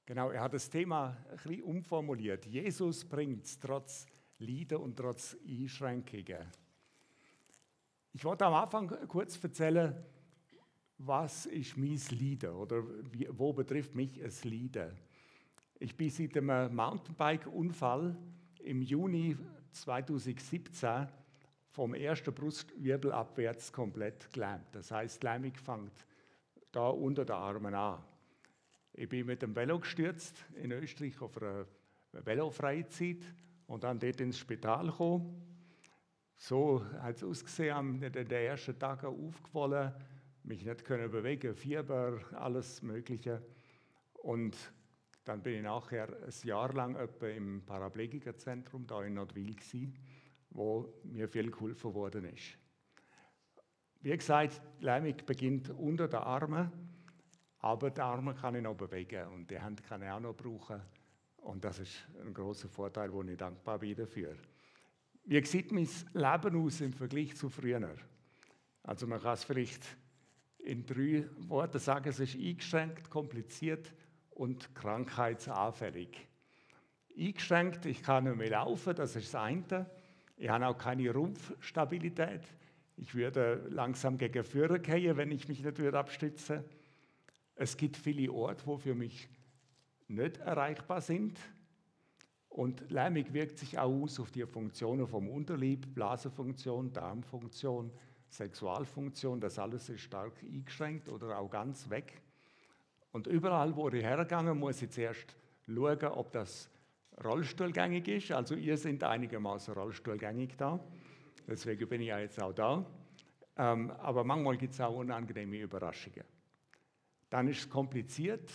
Genau, er hat das Thema ein bisschen umformuliert. Jesus bringt es trotz Leiden und trotz Einschränkungen. Ich wollte am Anfang kurz erzählen, was ist mein Leiden oder wo betrifft mich ein Leiden. Ich bin seit einem Mountainbike-Unfall im Juni 2017 vom ersten Brustwirbel abwärts komplett gelähmt. Das heißt, die Lähmung fängt da unter den Armen an. Ich bin mit dem Velo gestürzt in Österreich auf einer Velofreizeit und dann dort ins Spital gekommen. So hat es ausgesehen, in den ersten Tagen aufgefallen, mich nicht können bewegen, Fieber, alles Mögliche. Und dann bin ich nachher ein Jahr lang etwa im Paraplegikerzentrum da in Nordwil gewesen, wo mir viel geholfen worden ist. Wie gesagt, die Lähmung beginnt unter den Armen, aber die Arme kann ich noch bewegen und die Hände kann ich auch noch brauchen. Und das ist ein großer Vorteil, wo ich dankbar bin dafür. Wie sieht mein Leben aus im Vergleich zu früher? Also man kann es vielleicht in 3 Worten sagen, es ist eingeschränkt, kompliziert und krankheitsanfällig. Eingeschränkt, ich kann nicht mehr laufen, das ist das eine. Ich habe auch keine Rumpfstabilität. Ich würde langsam gegen Führer gehen, wenn ich mich nicht abstützen würde. Es gibt viele Orte, die für mich nicht erreichbar sind. Und Lähmung wirkt sich auch aus auf die Funktionen vom Unterleib, Blasenfunktion, Darmfunktion, Sexualfunktion. Das alles ist stark eingeschränkt oder auch ganz weg. Und überall, wo ich hergehe, muss ich zuerst schauen, ob das rollstuhlgängig ist. Also ihr seid einigermaßen rollstuhlgängig da. Deswegen bin ich ja jetzt auch da. Aber manchmal gibt es auch unangenehme Überraschungen. Dann ist es kompliziert.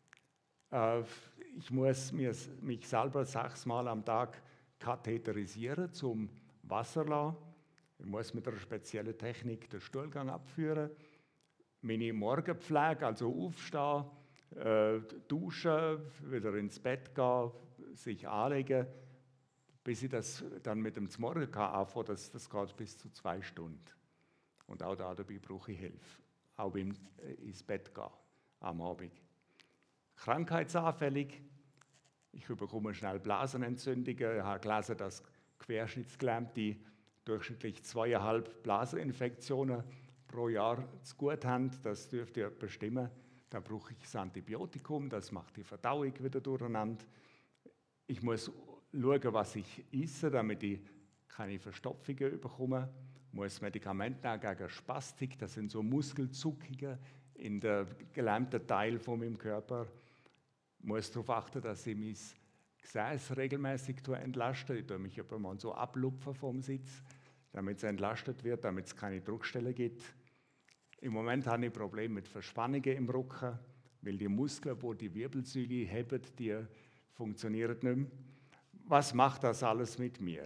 Ich muss mich selber 6 Mal am Tag katheterisieren zum Wasser lassen. Ich muss mit einer speziellen Technik den Stuhlgang abführen. Meine Morgenpflege, also aufstehen, duschen, wieder ins Bett gehen, sich anlegen, bis ich das dann mit dem Zmorgen anfange, das geht bis zu 2 Stunden. Und auch dabei brauche ich Hilfe, auch beim ins Bett gehen am Abend. Krankheitsanfällig, ich bekomme schnell Blasenentzündungen. Ich habe gelesen, dass Querschnittsgelähmte durchschnittlich 2,5 Blaseninfektionen pro Jahr zu gut haben. Das dürfte ja bestimmen. Da brauche ich das Antibiotikum, das macht die Verdauung wieder durcheinander. Ich muss schauen, was ich esse, damit ich keine Verstopfungen bekomme. Ich muss Medikamente nehmen gegen Spastik, das sind so Muskelzuckungen in der gelähmten Teil von meinem Körper. Ich muss darauf achten, dass ich mein Gesäß regelmäßig entlaste. Ich tue mich mal so ablupfen vom Sitz, damit es entlastet wird, damit es keine Druckstelle gibt. Im Moment habe ich Probleme mit Verspannungen im Rücken, weil die Muskeln, die die Wirbelsäule heben, die funktionieren nicht mehr. Was macht das alles mit mir?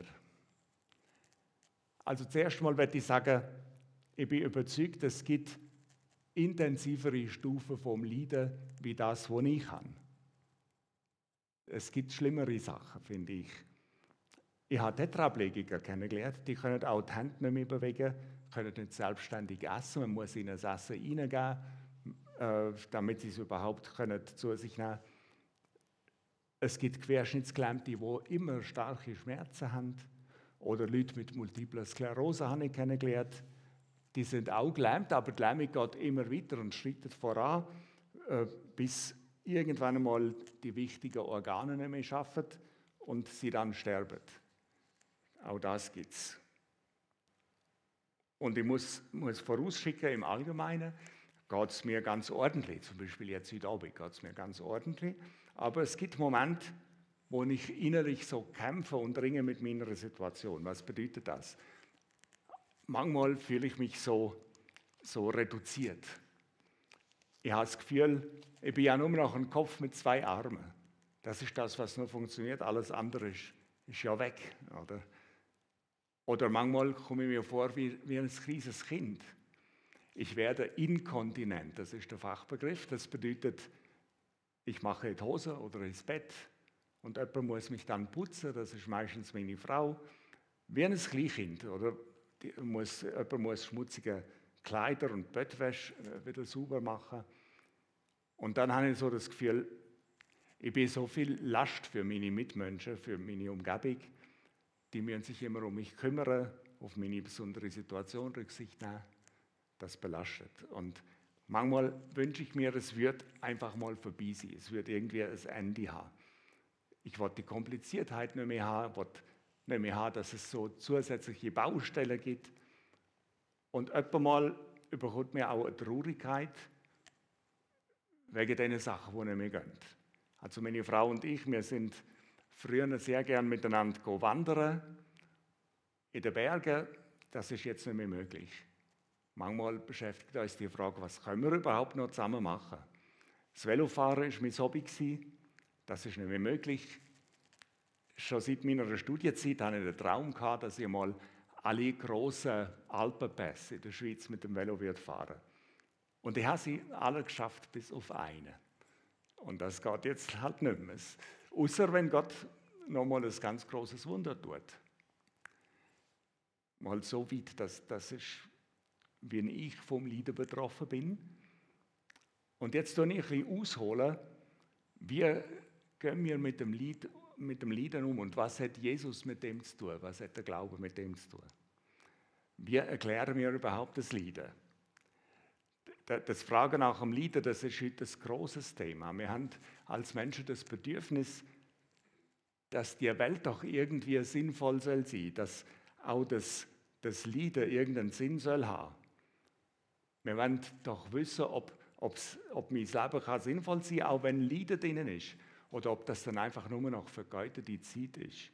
Also zuerst mal möchte ich sagen, ich bin überzeugt, es gibt intensivere Stufen vom Leiden, wie das, was ich habe. Es gibt schlimmere Sachen, finde ich. Ich habe Tetraplegiker kennengelernt, die können auch die Hände nicht mehr bewegen, können nicht selbstständig essen. Man muss ihnen das Essen reingeben, damit sie es überhaupt zu sich nehmen können. Es gibt Querschnittsgelähmte, die immer starke Schmerzen haben. Oder Leute mit Multipler Sklerose habe ich kennengelernt. Die sind auch gelähmt, aber die Lähmung geht immer weiter und schreitet voran, bis irgendwann einmal die wichtigen Organe nicht mehr arbeiten und sie dann sterben. Auch das gibt es. Und ich muss vorausschicken, im Allgemeinen geht es mir ganz ordentlich. Zum Beispiel jetzt heute Abend geht es mir ganz ordentlich. Aber es gibt Momente, wo ich innerlich so kämpfe und ringe mit meiner Situation. Was bedeutet das? Manchmal fühle ich mich so reduziert. Ich habe das Gefühl, ich bin ja nur noch ein Kopf mit 2 Armen. Das ist das, was nur funktioniert. Alles andere ist ja weg. Oder manchmal komme ich mir vor wie ein kleines Kind. Ich werde inkontinent, das ist der Fachbegriff. Das bedeutet, ich mache in die Hose oder ins Bett und jemand muss mich dann putzen, das ist meistens meine Frau. Wie ein Kleinkind. Oder jemand muss schmutzige Kleider und Bettwäsche wieder sauber machen. Und dann habe ich so das Gefühl, Ich bin so viel Last für meine Mitmenschen, für meine Umgebung, die müssen sich immer um mich kümmern, auf meine besondere Situation Rücksicht nehmen. Das belastet. Und manchmal wünsche ich mir, es wird einfach mal vorbei sein. Es wird irgendwie ein Ende haben. Ich will die Kompliziertheit nicht mehr haben, will nicht mehr haben, dass es so zusätzliche Baustellen gibt. Und öfter mal überkommt mir auch eine Traurigkeit wegen den Sachen, die nicht mehr gehen. Also meine Frau und ich, wir sind früher sehr gern miteinander wandern in den Bergen. Das ist jetzt nicht mehr möglich. Manchmal beschäftigt uns die Frage, was können wir überhaupt noch zusammen machen? Das Velofahren war mein Hobby. Das ist nicht mehr möglich. Schon seit meiner Studienzeit hatte ich den Traum, dass ich mal alle grossen Alpenpässe in der Schweiz mit dem Velo fahren würde. Und ich habe sie alle geschafft, bis auf einen. Und das geht jetzt halt nicht mehr. Außer wenn Gott nochmal ein ganz großes Wunder tut. Mal so weit, das ist, wie ich vom Leiden betroffen bin. Und jetzt tue ich ein bisschen ausholen, wie gehen wir mit dem Leiden um und was hat Jesus mit dem zu tun, was hat der Glaube mit dem zu tun. Wie erklären wir überhaupt das Leiden? Das Fragen nach dem Leiden, das ist heute ein grosses Thema. Wir haben als Menschen das Bedürfnis, dass die Welt doch irgendwie sinnvoll soll sein, dass auch das Leiden irgendeinen Sinn soll haben. Wir wollen doch wissen, ob mein Leben sinnvoll sein kann, auch wenn Leiden drin ist, oder ob das dann einfach nur noch vergeudete Zeit ist.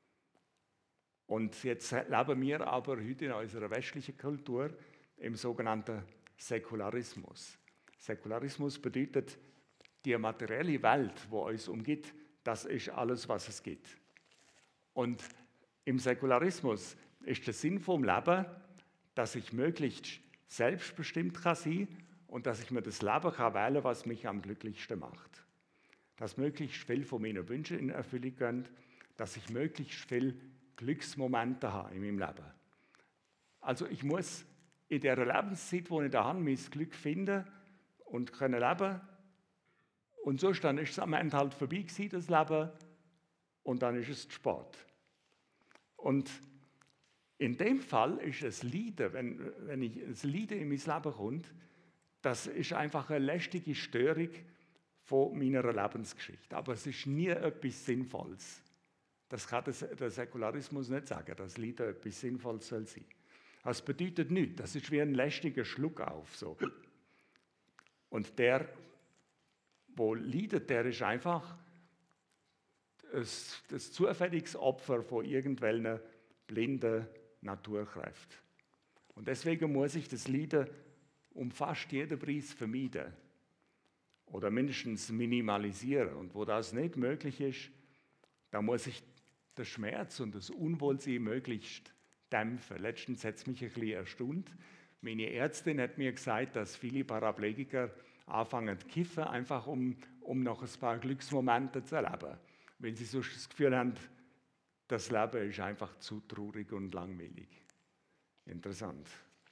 Und jetzt leben wir aber heute in unserer westlichen Kultur im sogenannten Säkularismus. Säkularismus bedeutet, die materielle Welt, die uns umgibt, das ist alles, was es gibt. Und im Säkularismus ist der Sinn vom Leben, dass ich möglichst selbstbestimmt sein kann und dass ich mir das Leben wählen kann, was mich am glücklichsten macht. Dass möglichst viel von meinen Wünschen in Erfüllung gehen, dass ich möglichst viel Glücksmomente habe in meinem Leben. Also ich muss in der Lebenszeit, wo ich da habe, mein Glück finden und können leben. Und so dann ist es am Ende halt vorbei gewesen, das Leben, und dann ist es zu spät. Und in dem Fall ist es Leiden, wenn das Leiden in mein Leben kommt, das ist einfach eine lästige Störung von meiner Lebensgeschichte. Aber es ist nie etwas Sinnvolles. Das kann der Säkularismus nicht sagen, dass Leiden etwas Sinnvolles soll sein. Das bedeutet nichts. Das ist wie ein lästiger Schluck auf. So. Und der leidet, der ist einfach das zufälliges Opfer von irgendwelchen blinden Naturkräften. Und deswegen muss ich das Leiden um fast jeden Preis vermeiden oder mindestens minimalisieren. Und wo das nicht möglich ist, da muss ich den Schmerz und das Unwohlsein möglichst dämpfen. Letztens hat es mich ein bisschen erstaunt. Meine Ärztin hat mir gesagt, dass viele Paraplegiker anfangen zu kiffen, einfach um noch ein paar Glücksmomente zu erleben. Weil sie sonst das Gefühl haben, das Leben ist einfach zu traurig und langweilig. Interessant.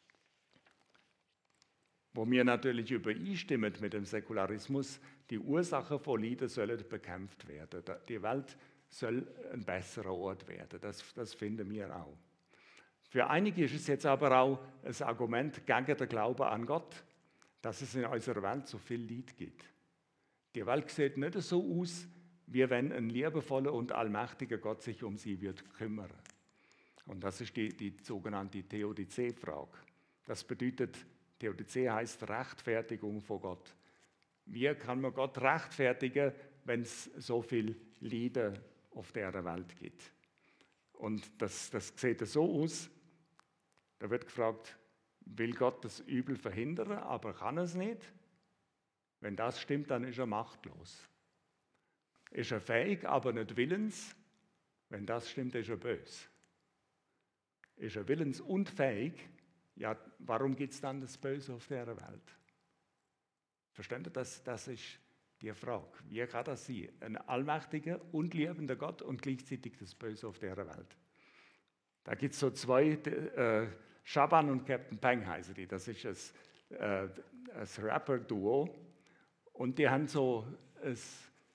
Wo wir natürlich übereinstimmen mit dem Säkularismus, die Ursachen von Leiden sollen bekämpft werden. Die Welt soll ein besserer Ort werden. Das finden wir auch. Für einige ist es jetzt aber auch ein Argument gegen den Glauben an Gott, dass es in unserer Welt so viel Leid gibt. Die Welt sieht nicht so aus, wie wenn ein liebevoller und allmächtiger Gott sich um sie wird kümmern. Und das ist die sogenannte Theodizee-Frage. Das bedeutet, Theodizee heißt Rechtfertigung von Gott. Wie kann man Gott rechtfertigen, wenn es so viel Leiden auf dieser Welt gibt? Und das sieht so aus, da wird gefragt, will Gott das Übel verhindern, aber kann er es nicht? Wenn das stimmt, dann ist er machtlos. Ist er fähig, aber nicht willens? Wenn das stimmt, ist er böse. Ist er willensunfähig? Ja, warum gibt es dann das Böse auf dieser Welt? Versteht ihr, das ist die Frage. Wie kann das sein? Ein allmächtiger und liebender Gott und gleichzeitig das Böse auf dieser Welt. Da gibt es so zwei, Shaban und Captain Peng heißen die. Das ist ein Rapper-Duo. Und die haben so ein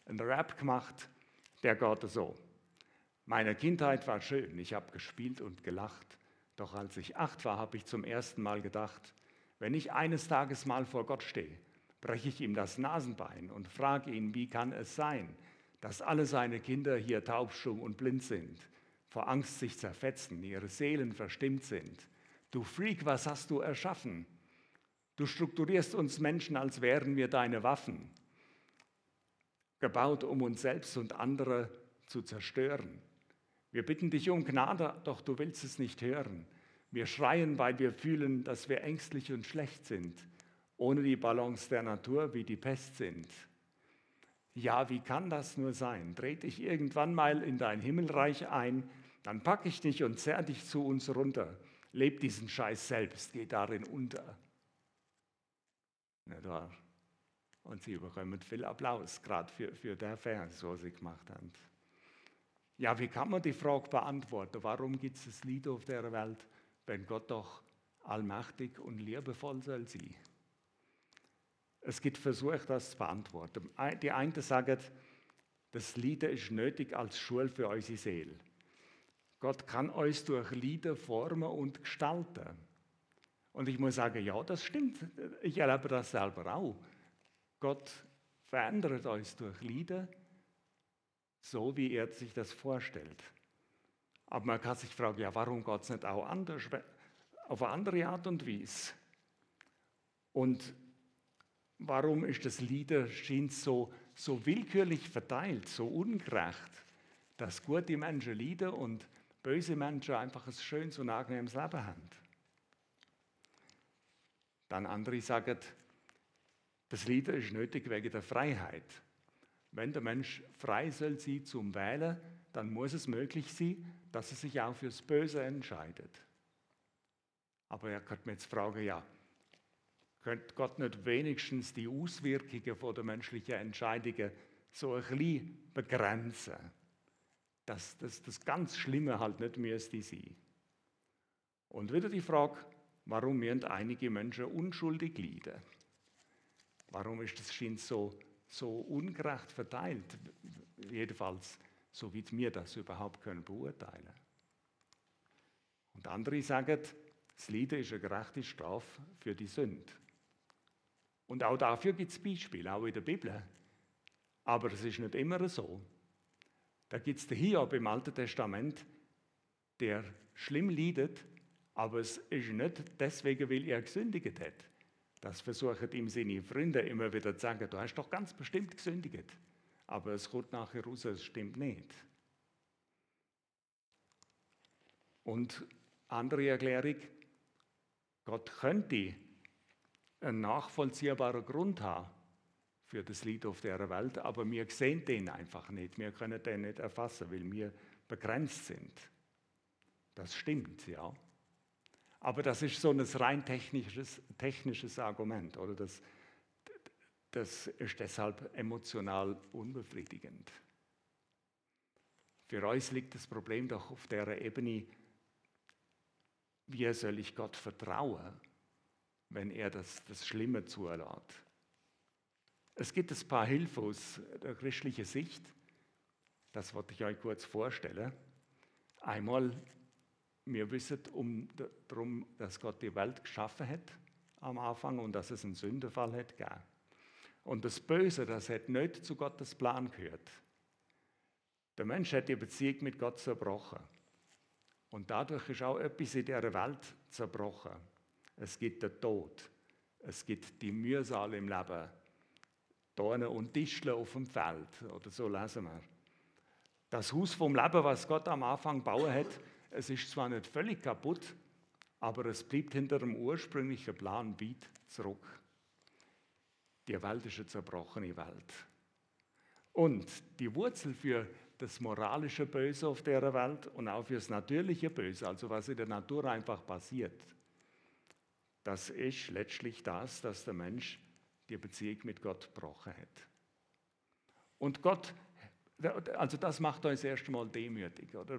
einen Rap gemacht, der geht so. Meine Kindheit war schön, ich habe gespielt und gelacht. Doch als ich 8 war, habe ich zum ersten Mal gedacht, wenn ich eines Tages mal vor Gott stehe, breche ich ihm das Nasenbein und frage ihn, wie kann es sein, dass alle seine Kinder hier taub, stumm und blind sind, vor Angst sich zerfetzen, ihre Seelen verstimmt sind. Du Freak, was hast du erschaffen? Du strukturierst uns Menschen, als wären wir deine Waffen, gebaut, um uns selbst und andere zu zerstören. Wir bitten dich um Gnade, doch du willst es nicht hören. Wir schreien, weil wir fühlen, dass wir ängstlich und schlecht sind, ohne die Balance der Natur wie die Pest sind. Ja, wie kann das nur sein? Dreh dich irgendwann mal in dein Himmelreich ein, dann pack ich dich und zerr dich zu uns runter. Leb diesen Scheiß selbst, geh darin unter. Nicht wahr? Und sie bekommen viel Applaus, gerade für den Vers, was sie gemacht haben. Ja, wie kann man die Frage beantworten? Warum gibt es das Lied auf der Welt, wenn Gott doch allmächtig und liebevoll soll sein? Es gibt Versuche, das zu beantworten. Die einen sagen, das Lied ist nötig als Schule für unsere Seele. Gott kann uns durch Lieder formen und gestalten. Und ich muss sagen, ja, das stimmt. Ich erlebe das selber auch. Gott verändert uns durch Lieder, so wie er sich das vorstellt. Aber man kann sich fragen, ja, warum geht es nicht auch anders, auf eine andere Art und Weise? Und warum ist das Liederschein so willkürlich verteilt, so ungerecht, dass gute Menschen leiden und böse Menschen einfach ein schönes und angenehmes Leben haben? Dann andere sagen, das Lieder ist nötig wegen der Freiheit. Wenn der Mensch frei soll sein zum Wählen, dann muss es möglich sein, dass er sich auch fürs Böse entscheidet. Aber er könnte mir jetzt fragen, ja, könnte Gott nicht wenigstens die Auswirkungen von der menschlichen Entscheidungen so ein bisschen begrenzen, dass das ganz Schlimme halt nicht müsste sein. Und wieder die Frage, warum müssen einige Menschen unschuldig leiden? Warum ist das Schein so ungerecht verteilt? Jedenfalls, so wie wir das überhaupt können beurteilen. Und andere sagen, das Leiden ist eine gerechte Strafe für die Sünde. Und auch dafür gibt es Beispiele, auch in der Bibel. Aber es ist nicht immer so. Da gibt es den Hiob im Alten Testament, der schlimm leidet, aber es ist nicht deswegen, weil er gesündigt hat. Das versuchen ihm seine Freunde immer wieder zu sagen, du hast doch ganz bestimmt gesündigt. Aber es kommt nachher raus, es stimmt nicht. Und andere Erklärung, Gott könnte einen nachvollziehbaren Grund haben für das Leid auf dieser Welt, aber wir sehen den einfach nicht. Wir können den nicht erfassen, weil wir begrenzt sind. Das stimmt, ja. Aber das ist so ein rein technisches Argument, oder? Das ist deshalb emotional unbefriedigend. Für uns liegt das Problem doch auf der Ebene, wie soll ich Gott vertrauen, wenn er das Schlimme zulässt. Es gibt ein paar Hilfen aus der christlichen Sicht, das wollte ich euch kurz vorstellen. Einmal, wir wissen darum, dass Gott die Welt geschaffen hat am Anfang und dass es einen Sündenfall hat gegeben. Und das Böse, das hat nicht zu Gottes Plan gehört. Der Mensch hat die Beziehung mit Gott zerbrochen. Und dadurch ist auch etwas in dieser Welt zerbrochen. Es gibt den Tod. Es gibt die Mühsal im Leben. Dornen und Disteln auf dem Feld. Oder so lesen wir. Das Haus vom Leben, was Gott am Anfang gebaut hat, es ist zwar nicht völlig kaputt, aber es bleibt hinter dem ursprünglichen Plan weit zurück. Die Welt ist eine zerbrochene Welt. Und die Wurzel für das moralische Böse auf der Welt und auch für das natürliche Böse, also was in der Natur einfach passiert, das ist letztlich das, dass der Mensch die Beziehung mit Gott gebrochen hat. Und Gott, also das macht uns erst einmal demütig, oder?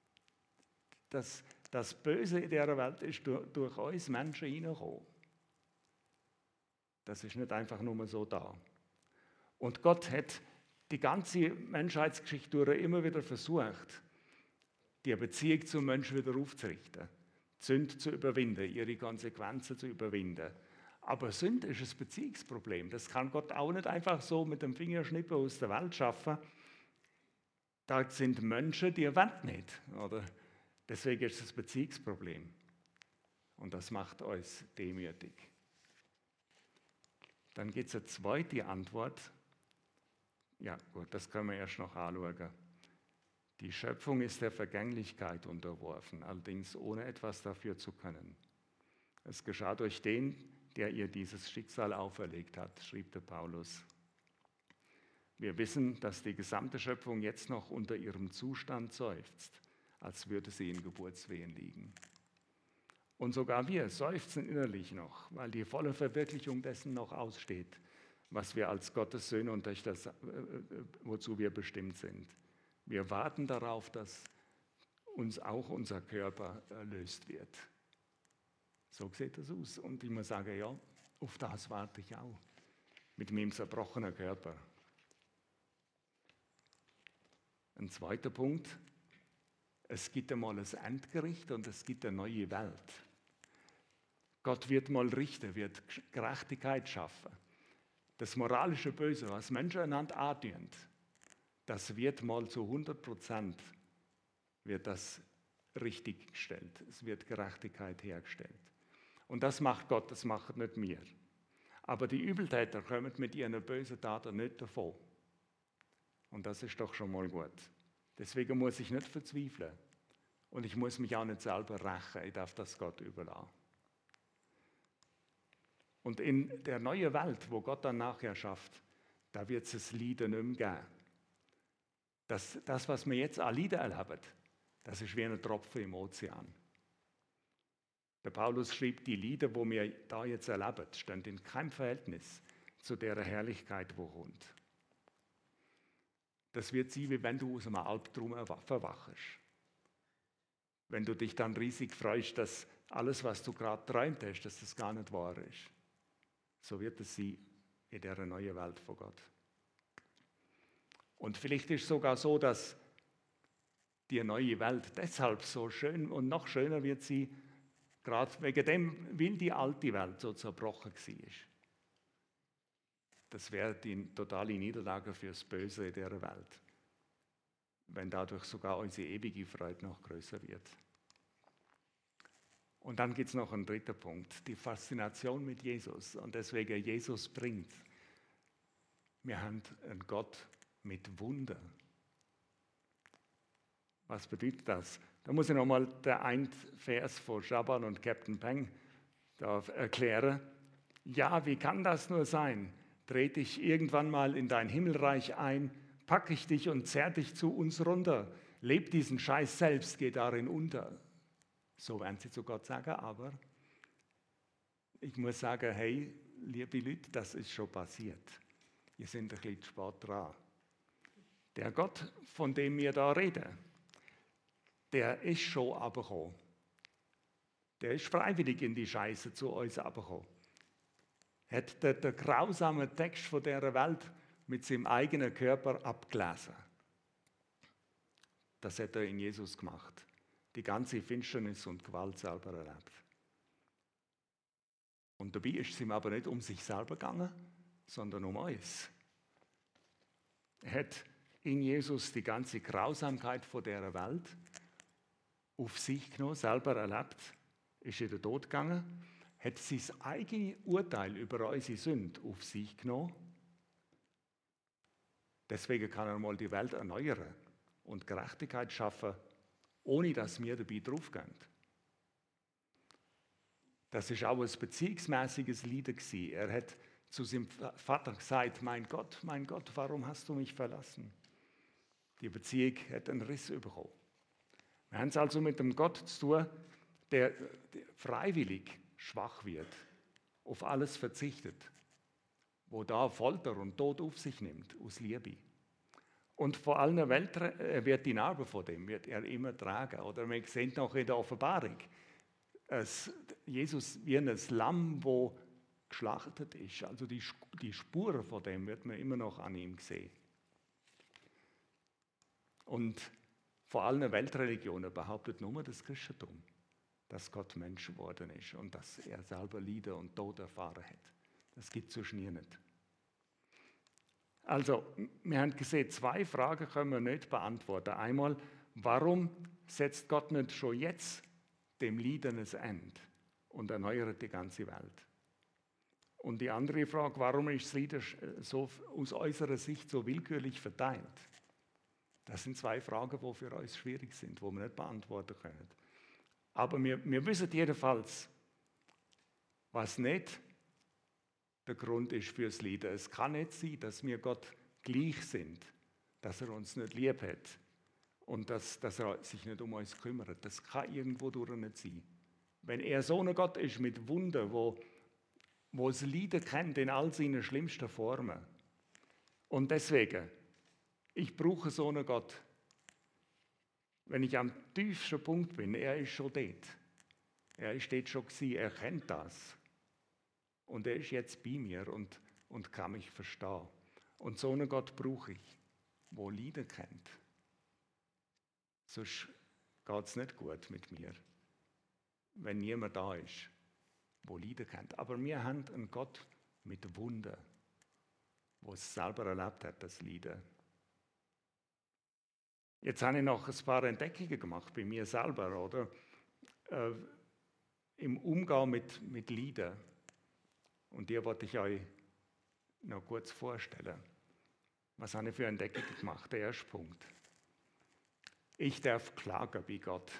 Das Böse in dieser Welt ist durch uns Menschen hineingekommen. Das ist nicht einfach nur so da. Und Gott hat die ganze Menschheitsgeschichte durch immer wieder versucht, die Beziehung zum Menschen wieder aufzurichten, die Sünde zu überwinden, ihre Konsequenzen zu überwinden. Aber Sünde ist ein Beziehungsproblem. Das kann Gott auch nicht einfach so mit dem Fingerschnippen aus der Welt schaffen. Da sind Menschen, die wollen nicht. Oder? Deswegen ist es ein Beziehungsproblem. Und das macht uns demütig. Dann gibt es eine zweite Antwort. Ja, gut, das können wir erst noch anschauen. Die Schöpfung ist der Vergänglichkeit unterworfen, allerdings ohne etwas dafür zu können. Es geschah durch den, der ihr dieses Schicksal auferlegt hat, schrieb der Paulus. Wir wissen, dass die gesamte Schöpfung jetzt noch unter ihrem Zustand seufzt, als würde sie in Geburtswehen liegen. Und sogar wir seufzen innerlich noch, weil die volle Verwirklichung dessen noch aussteht, was wir als Gottes Söhne und durch das, wozu wir bestimmt sind. Wir warten darauf, dass uns auch unser Körper erlöst wird. So sieht das aus. Und ich muss sagen, ja, auf das warte ich auch. Mit meinem zerbrochenen Körper. Ein zweiter Punkt. Es gibt einmal ein Endgericht und es gibt eine neue Welt. Gott wird mal richten, wird Gerechtigkeit schaffen. Das moralische Böse, was Menschen einander antun, das wird mal zu 100% wird das richtig gestellt. Es wird Gerechtigkeit hergestellt. Und das macht Gott, das macht nicht wir. Aber die Übeltäter kommen mit ihren bösen Taten nicht davon. Und das ist doch schon mal gut. Deswegen muss ich nicht verzweifeln. Und ich muss mich auch nicht selber rächen. Ich darf das Gott überlassen. Und in der neuen Welt, wo Gott dann nachher schafft, da wird es das Leiden nicht mehr geben. Das, was wir jetzt an Leiden erleben, das ist wie ein Tropfen im Ozean. Der Paulus schrieb, die Leiden, die wir da jetzt erleben, stehen in keinem Verhältnis zu der Herrlichkeit, die kommt. Das wird sein, wie wenn du aus einem Albtraum verwachst. Wenn du dich dann riesig freust, dass alles, was du gerade träumt hast, dass das gar nicht wahr ist. So wird es sein in dieser neuen Welt von Gott. Und vielleicht ist es sogar so, dass die neue Welt deshalb so schön und noch schöner wird sie, gerade wegen dem, weil die alte Welt so zerbrochen war. Das wäre die totale Niederlage fürs Böse in dieser Welt, wenn dadurch sogar unsere ewige Freude noch größer wird. Und dann gibt es noch einen dritten Punkt, die Faszination mit Jesus. Und deswegen Jesus bringt. Wir haben einen Gott mit Wunder. Was bedeutet das? Da muss ich nochmal den einen Vers von Shaban und Captain Peng erklären. Ja, wie kann das nur sein? Trete ich irgendwann mal in dein Himmelreich ein, packe ich dich und zerr dich zu uns runter. Leb diesen Scheiß selbst, geh darin unter. So werden sie zu Gott sagen, aber ich muss sagen, hey, liebe Leute, das ist schon passiert. Wir sind ein bisschen spät dran. Der Gott, von dem wir da reden, der ist schon runtergekommen. Der ist freiwillig in die Scheiße zu uns runtergekommen. Hat den grausamen Text von dieser Welt mit seinem eigenen Körper abgelesen. Das hat er in Jesus gemacht. Die ganze Finsternis und Gewalt selber erlebt. Und dabei ist es ihm aber nicht um sich selber gegangen, sondern um uns. Er hat in Jesus die ganze Grausamkeit von dieser Welt auf sich genommen, selber erlebt, ist in den Tod gegangen, hat sein eigenes Urteil über unsere Sünde auf sich genommen. Deswegen kann er mal die Welt erneuern und Gerechtigkeit schaffen, ohne dass wir dabei draufgehen. Das ist auch ein beziehungsmäßiges Leiden gewesen. Er hat zu seinem Vater gesagt, mein Gott, warum hast du mich verlassen? Die Beziehung hat einen Riss bekommen. Wir haben es also mit einem Gott zu tun, der freiwillig schwach wird, auf alles verzichtet, wo da Folter und Tod auf sich nimmt, aus Liebe. Und vor allen Welt wird die Narbe von dem wird er immer tragen. Oder wir sehen noch in der Offenbarung, Jesus wie ein Lamm, wo geschlachtet ist. Also die Spuren von dem wird man immer noch an ihm sehen. Und vor allen Weltreligionen behauptet nur das Christentum, dass Gott Mensch geworden ist und dass er selber Leiden und Tod erfahren hat. Das gibt es sonst nie nicht. Also, wir haben gesehen, 2 Fragen können wir nicht beantworten. Einmal, warum setzt Gott nicht schon jetzt dem Leiden ein Ende und erneuert die ganze Welt? Und die andere Frage, warum ist das Leiden so aus unserer Sicht so willkürlich verteilt? Das sind 2 Fragen, die für uns schwierig sind, die wir nicht beantworten können. Aber wir wissen jedenfalls, was nicht der Grund ist fürs Leiden. Es kann nicht sein, dass wir Gott gleich sind, dass er uns nicht lieb hat und dass er sich nicht um uns kümmert. Das kann irgendwo durch nicht sein. Wenn er so ein Gott ist mit Wunden, wo das Leiden kennt in all seinen schlimmsten Formen. Und deswegen, ich brauche so einen Gott. Wenn ich am tiefsten Punkt bin, er ist schon dort. Er ist dort schon gewesen, er kennt das. Und er ist jetzt bei mir und kann mich verstehen. Und so einen Gott brauche ich, der Leiden kennt. Sonst geht es nicht gut mit mir, wenn niemand da ist, der Leiden kennt. Aber wir haben einen Gott mit Wunden, der es selber erlebt hat, das Leiden. Jetzt habe ich noch ein paar Entdeckungen gemacht bei mir selber, oder? Im Umgang mit Leiden. Und die wollte ich euch noch kurz vorstellen. Was habe ich für Entdeckungen gemacht? Der erste Punkt. Ich darf klagen bei Gott.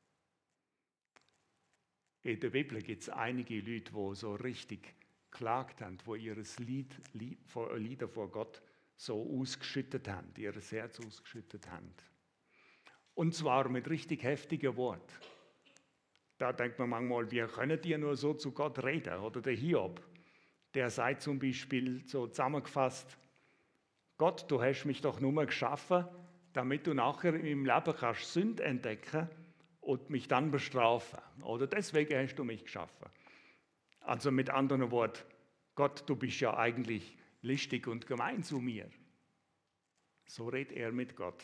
In der Bibel gibt es einige Leute, die so richtig geklagt haben, die ihr Lieder vor Gott so ausgeschüttet haben, ihr Herz ausgeschüttet haben. Und zwar mit richtig heftigen Worten. Da denkt man manchmal, wie können die nur so zu Gott reden? Oder der Hiob, der sagt zum Beispiel so zusammengefasst, Gott, du hast mich doch nur geschaffen, damit du nachher im Leben kannst Sünde entdecken und mich dann bestrafen. Oder deswegen hast du mich geschaffen. Also mit anderen Worten, Gott, du bist ja eigentlich listig und gemein zu mir. So redet er mit Gott.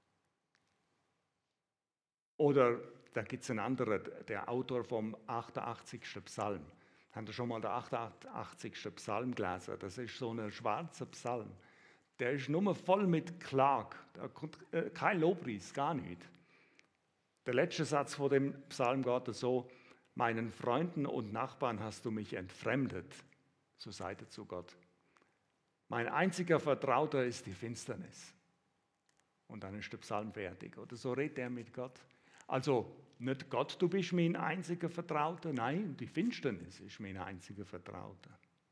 Oder da gibt es einen anderen, der Autor vom 88. Psalm. Habt ihr schon mal den 88. Psalm gelesen? Das ist so ein schwarzer Psalm. Der ist nur voll mit Klage. Da kommt kein Lobpreis, gar nicht. Der letzte Satz von dem Psalm geht so: Meinen Freunden und Nachbarn hast du mich entfremdet. So sagt er zu Gott. Mein einziger Vertrauter ist die Finsternis. Und dann ist der Psalm fertig. Oder so redet er mit Gott. Also nicht Gott, du bist mein einziger Vertrauter. Nein, die Finsternis ist mein einziger Vertrauter.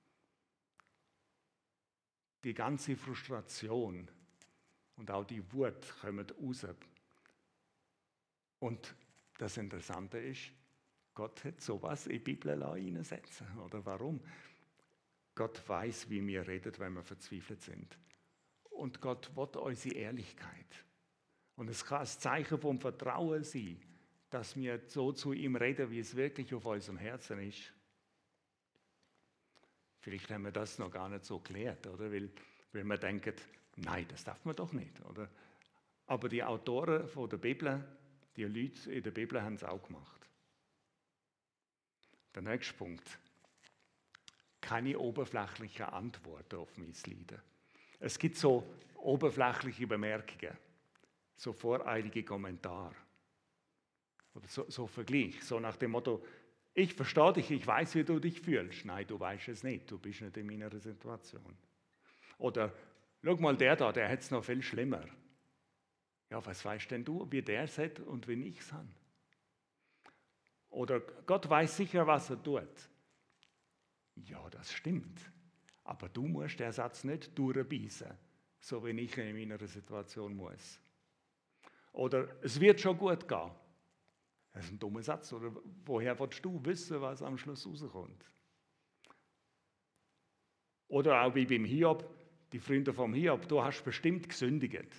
Die ganze Frustration und auch die Wut kommen raus. Und das Interessante ist, Gott hat sowas in die Bibel hineinsetzen. Oder warum? Gott weiß, wie wir reden, wenn wir verzweifelt sind. Und Gott will unsere Ehrlichkeit. Und es kann ein Zeichen vom Vertrauen sein, dass wir so zu ihm reden, wie es wirklich auf unserem Herzen ist. Vielleicht haben wir das noch gar nicht so geklärt, oder? Weil wir denken, nein, das darf man doch nicht, oder? Aber die Autoren von der Bibel, die Leute in der Bibel haben es auch gemacht. Der nächste Punkt. Keine oberflächlichen Antworten auf mein Leiden. Es gibt so oberflächliche Bemerkungen, so voreilige Kommentare. Oder so Vergleich, so nach dem Motto, ich verstehe dich, ich weiß, wie du dich fühlst. Nein, du weißt es nicht, du bist nicht in meiner Situation. Oder, schau mal, der da, der hat es noch viel schlimmer. Ja, was weißt denn du, wie der es hat und wie ich es habe? Oder, Gott weiß sicher, was er tut. Ja, das stimmt. Aber du musst den Satz nicht durchbeissen, so wie ich in meiner Situation muss. Oder, es wird schon gut gehen. Das ist ein dummer Satz. Oder woher willst du wissen, was am Schluss rauskommt? Oder auch wie beim Hiob, die Freunde vom Hiob, du hast bestimmt gesündigt.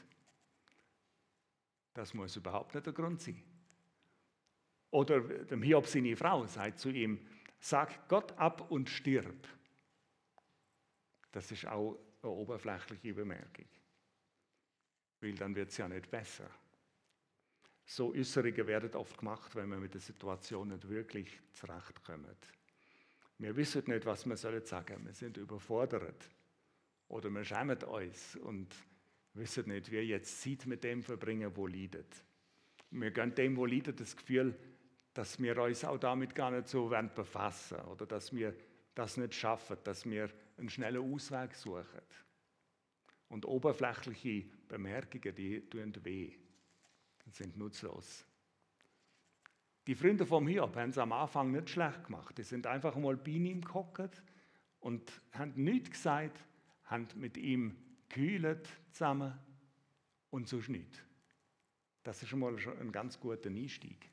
Das muss überhaupt nicht der Grund sein. Oder dem Hiob seine Frau sagt zu ihm, sag Gott ab und stirb. Das ist auch eine oberflächliche Bemerkung. weil dann wird es ja nicht besser. So Äußerungen werden oft gemacht, wenn wir mit der Situation nicht wirklich zurechtkommen. Wir wissen nicht, was wir sagen sollen. Wir sind überfordert. Oder wir schämen uns und wissen nicht, wie jetzt Zeit mit dem verbringen, wo leidet. Wir geben dem, wo leidet, das Gefühl, dass wir uns auch damit gar nicht so befassen wollen oder dass wir das nicht schaffen, dass wir einen schnellen Ausweg suchen. Und oberflächliche Bemerkungen, die tun weh, sind nutzlos. Die Freunde vom Hiob haben es am Anfang nicht schlecht gemacht. Die sind einfach mal bei ihm gehockt und haben nichts gesagt, haben mit ihm gekühlt zusammen und sonst nichts. Das ist schon mal ein ganz guter Einstieg.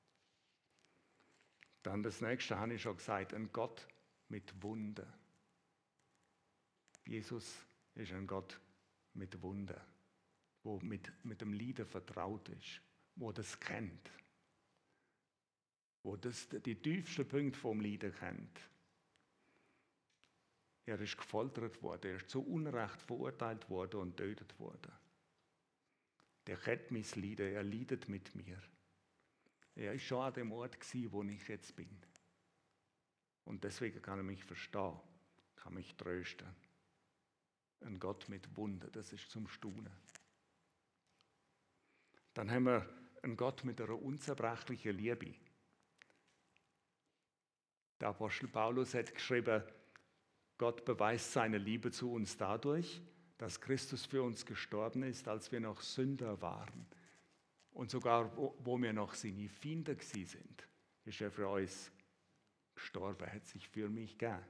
Dann das nächste habe ich schon gesagt, ein Gott mit Wunden. Jesus ist ein Gott mit Wunden, wo mit dem Leiden vertraut ist, wo das kennt, wo das die tiefsten Punkte vom Leiden kennt. Er ist gefoltert worden, er ist zu Unrecht verurteilt worden und getötet worden. Der kennt mein Leiden, er leidet mit mir. Er ist schon an dem Ort gewesen, wo ich jetzt bin. Und deswegen kann er mich verstehen, kann mich trösten. Ein Gott mit Wunden, das ist zum Staunen. Dann haben wir einen Gott mit einer unzerbrechlichen Liebe. Der Apostel Paulus hat geschrieben, Gott beweist seine Liebe zu uns dadurch, dass Christus für uns gestorben ist, als wir noch Sünder waren. Und sogar, wo wir noch seine Feinde gewesen sind, ist er für uns gestorben, er hat sich für mich gegeben.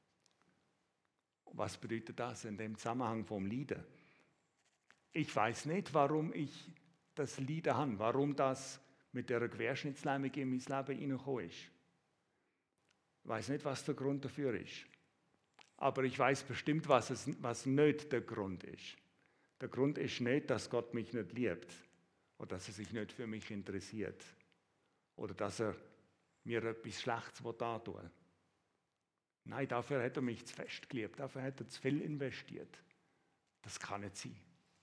Was bedeutet das in dem Zusammenhang vom Leiden? Ich weiß nicht, warum ich das Leiden habe, warum das mit der Querschnittslähmung in mein Leben hineingekommen ist. Ich weiß nicht, was der Grund dafür ist. Aber ich weiß bestimmt, was nicht der Grund ist. Der Grund ist nicht, dass Gott mich nicht liebt oder dass er sich nicht für mich interessiert oder dass er mir etwas Schlechtes antun will. Nein, dafür hat er mich zu fest geliebt, dafür hat er zu viel investiert. Das kann nicht sein.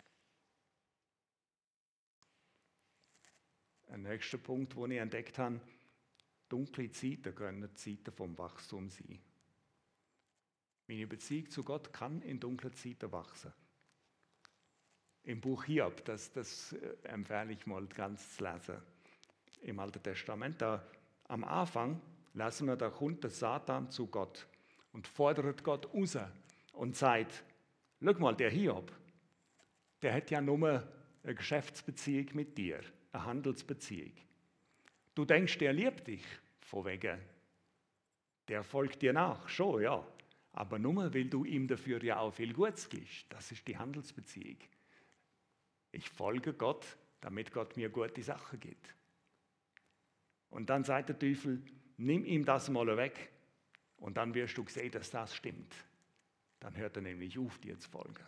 Ein nächster Punkt, den ich entdeckt habe, dunkle Zeiten können Zeiten vom Wachstum sein. Meine Beziehung zu Gott kann in dunklen Zeiten wachsen. Im Buch Hiob, das empfehle ich mal ganz zu lesen, im Alten Testament, da am Anfang lesen wir, da kommt der Satan zu Gott und fordert Gott raus und sagt, schau mal, der Hiob, der hat ja nur eine Geschäftsbeziehung mit dir, eine Handelsbeziehung. Du denkst, der liebt dich, von wegen, der folgt dir nach, schon, ja. Aber nur, weil du ihm dafür ja auch viel Gutes gibst. Das ist die Handelsbeziehung. Ich folge Gott, damit Gott mir gute Sachen gibt. Und dann sagt der Teufel, nimm ihm das mal weg und dann wirst du sehen, dass das stimmt. Dann hört er nämlich auf, dir zu folgen.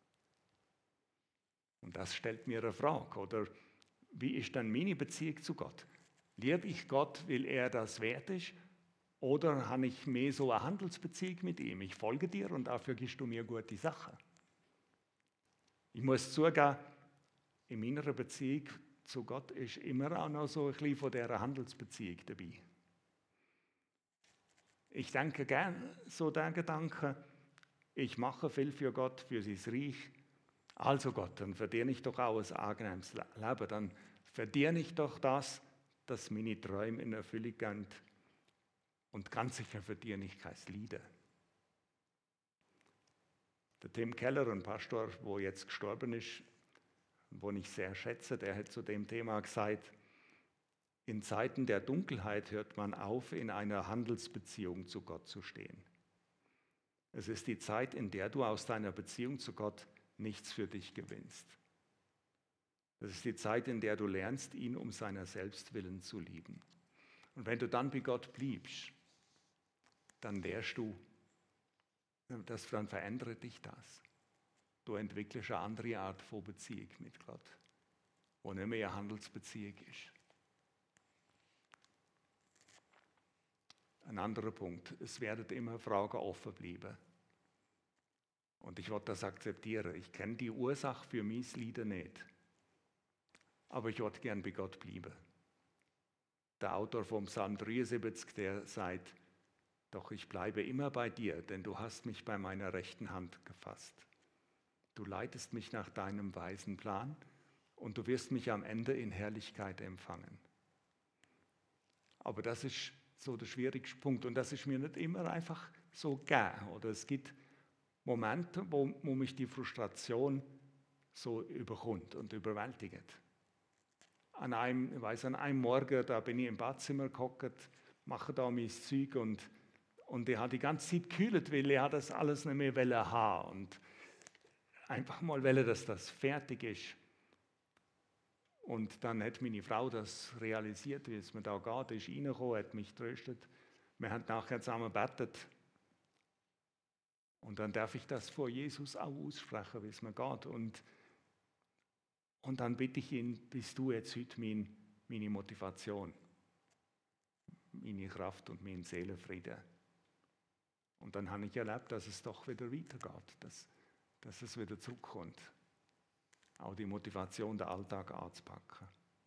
Und das stellt mir eine Frage, oder wie ist dann meine Beziehung zu Gott? Liebe ich Gott, weil er das wert ist? Oder habe ich mehr so eine Handelsbeziehung mit ihm? Ich folge dir und dafür gibst du mir gute Sachen. Ich muss zugeben, in meiner Beziehung zu Gott ist immer auch noch so ein bisschen von dieser Handelsbeziehung dabei. Ich denke gern so den Gedanken, ich mache viel für Gott, für sein Reich. Also Gott, dann verdiene ich doch auch ein angenehmes Leben. Dann verdiene ich doch das, dass meine Träume in Erfüllung gehen. Und ganz sicher verdiene ich kein Leiden. Der Tim Keller, ein Pastor, der jetzt gestorben ist, den ich sehr schätze, der hat zu dem Thema gesagt, in Zeiten der Dunkelheit hört man auf, in einer Handelsbeziehung zu Gott zu stehen. Es ist die Zeit, in der du aus deiner Beziehung zu Gott nichts für dich gewinnst. Es ist die Zeit, in der du lernst, ihn um seiner selbst willen zu lieben. Und wenn du dann bei Gott bliebst, dann lernst du, dann verändert dich das. Du entwickelst eine andere Art von Beziehung mit Gott, wo nicht mehr eine Handelsbeziehung ist. Ein anderer Punkt, es werden immer Fragen offen bleiben. Und ich will das akzeptieren. Ich kenne die Ursache für mein Leiden nicht. Aber ich will gern bei Gott bleiben. Der Autor vom Psalm 73, der sagt, doch ich bleibe immer bei dir, denn du hast mich bei meiner rechten Hand gefasst. Du leitest mich nach deinem weisen Plan und du wirst mich am Ende in Herrlichkeit empfangen. Aber das ist so der schwierigste Punkt und das ist mir nicht immer einfach so gegeben. Oder es gibt Momente, wo mich die Frustration so überkommt und überwältigt. An einem Morgen, da bin ich im Badzimmer gehockt, mache da mein Zeug und ich habe die ganze Zeit gekühlt, weil ich das alles nicht mehr haben und einfach mal wollte, dass das fertig ist. Und dann hat meine Frau das realisiert, wie es mir da geht, ist reingekommen, hat mich tröstet. Wir haben nachher zusammen gebetet. Und dann darf ich das vor Jesus auch aussprechen, wie es mir geht. Und dann bitte ich ihn, bist du jetzt heute meine Motivation, meine Kraft und mein Seelenfrieden. Und dann habe ich erlebt, dass es doch wieder weitergeht, dass es wieder zurückkommt. Auch die Motivation, den Alltag anzupacken.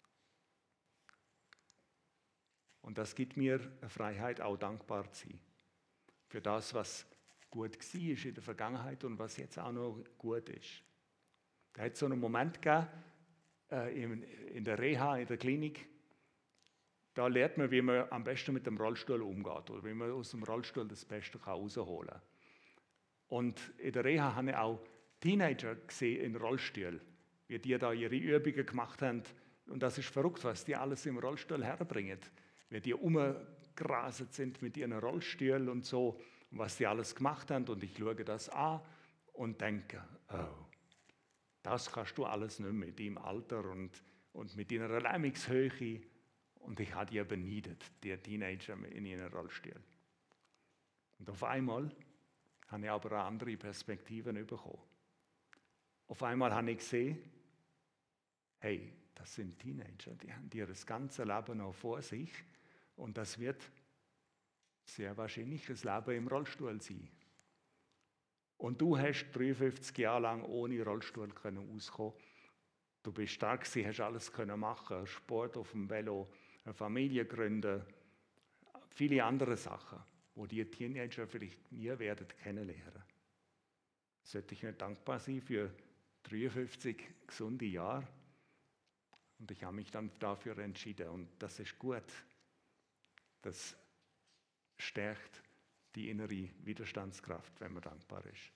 Und das gibt mir eine Freiheit, auch dankbar zu sein. Für das, was gut war in der Vergangenheit und was jetzt auch noch gut ist. Da hat es so einen Moment gegeben, in der Reha, in der Klinik, da lernt man, wie man am besten mit dem Rollstuhl umgeht oder wie man aus dem Rollstuhl das Beste rausholen kann. Und in der Reha habe ich auch Teenager gesehen in Rollstühlen, wie die da ihre Übungen gemacht haben. Und das ist verrückt, was die alles im Rollstuhl herbringen. Wie die umgerastet sind mit ihren Rollstühlen und so, und was die alles gemacht haben. Und ich schaue das an und denke, oh, das kannst du alles nicht mehr in deinem Alter und mit deiner Lähmungshöhe. Und ich habe die beneidet, die Teenager in ihren Rollstühlen. Und auf einmal habe ich aber eine andere Perspektive bekommen. Auf einmal habe ich gesehen, hey, das sind Teenager, die haben ihr ganzes Leben noch vor sich und das wird sehr wahrscheinlich das Leben im Rollstuhl sein. Und du hast 53 Jahre lang ohne Rollstuhl auskommen. Du bist stark gewesen, hast alles machen, Sport auf dem Velo, eine Familie gründen, viele andere Sachen, wo die Teenager vielleicht nie werden kennenlernen. Sollte ich nicht dankbar sein für 53 gesunde Jahre? Und ich habe mich dann dafür entschieden. Und das ist gut. Das stärkt die innere Widerstandskraft, wenn man dankbar ist.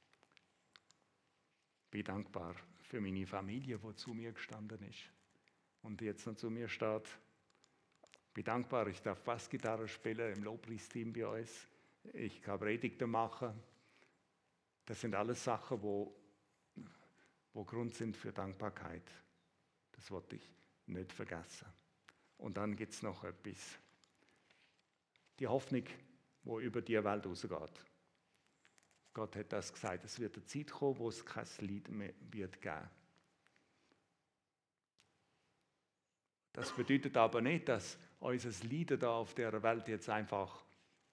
Ich bin dankbar für meine Familie, die zu mir gestanden ist und jetzt noch zu mir steht. Ich bin dankbar, ich darf Bassgitarre spielen im Lobpreisteam bei uns. Ich kann Predigten machen. Das sind alles Sachen, wo Grund sind für Dankbarkeit. Das wollte ich nicht vergessen. Und dann gibt es noch etwas. Die Hoffnung, die über die Welt rausgeht. Gott hat das gesagt, es wird eine Zeit kommen, wo es kein Leid mehr wird geben. Das bedeutet aber nicht, dass unser Leiden da auf der Welt jetzt einfach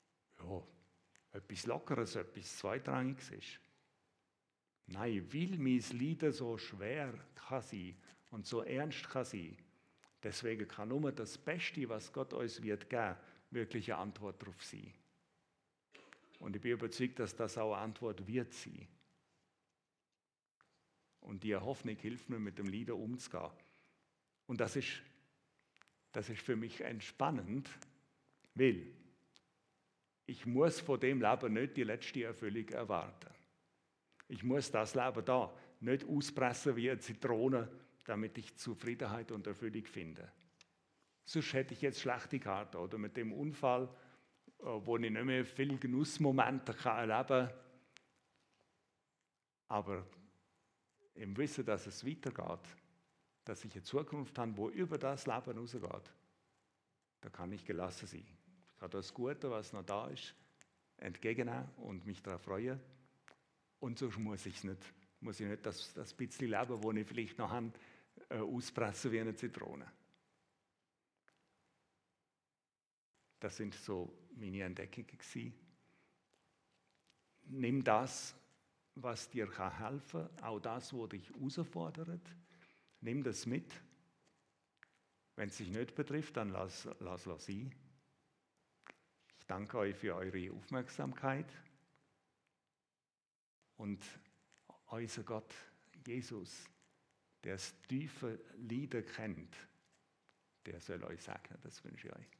etwas Lockeres, etwas Zweitrangiges ist. Nein, weil mein Leiden so schwer kann sein und so ernst kann sein, deswegen kann nur das Beste, was Gott uns wird geben, wirklich eine Antwort darauf sein. Und ich bin überzeugt, dass das auch eine Antwort wird sein. Und die Hoffnung hilft mir, mit dem Leiden umzugehen. Und das ist für mich entspannend, weil ich muss von dem Leben nicht die letzte Erfüllung erwarten. Ich muss das Leben da nicht auspressen wie eine Zitrone, damit ich Zufriedenheit und Erfüllung finde. Sonst hätte ich jetzt schlechte Karten oder mit dem Unfall, wo ich nicht mehr viele Genussmomente erleben kann. Aber im Wissen, dass es weitergeht, dass ich eine Zukunft habe, wo über das Leben rausgeht, da kann ich gelassen sein. Ich kann das Gute, was noch da ist, entgegennehmen und mich darauf freuen. Und sonst muss ich nicht das bisschen Leben, das ich vielleicht noch habe, auspressen wie eine Zitrone. Das sind so meine Entdeckungen gewesen. Nimm das, was dir helfen kann, auch das, was dich herausfordert. Nimm das mit. Wenn es dich nicht betrifft, dann lass sein. Ich danke euch für eure Aufmerksamkeit. Und unser Gott, Jesus, der das tiefe Leiden kennt, der soll euch segnen. Das wünsche ich euch.